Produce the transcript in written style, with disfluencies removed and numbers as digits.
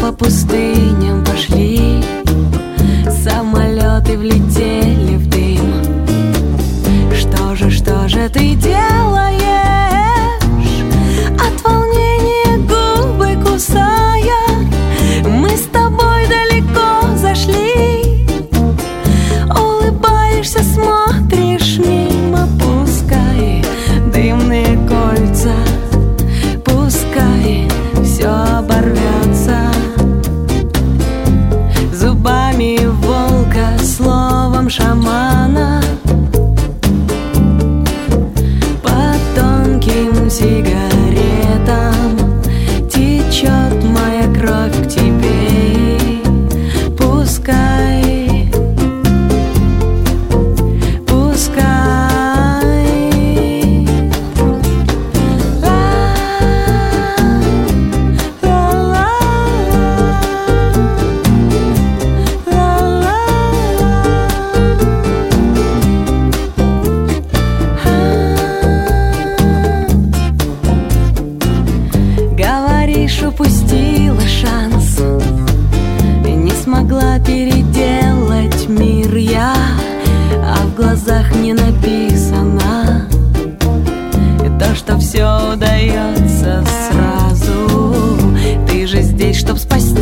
по пустыням пошли, самолеты влетели в дым. Что же ты делаешь? От волнения губы кусая, мы с тобой далеко зашли. Улыбаешься, смотришь мимо, пускай дымные кольца, пускай все оборвется. Зубами волка, словом шамана, по тонким сигаретам течет моя кровь к тебе. Пускай, пускай. Говоришь, упустила шанс, не смогла переделать мир я, а в глазах не написано то, что все удается сразу. Ты же здесь, чтоб спасти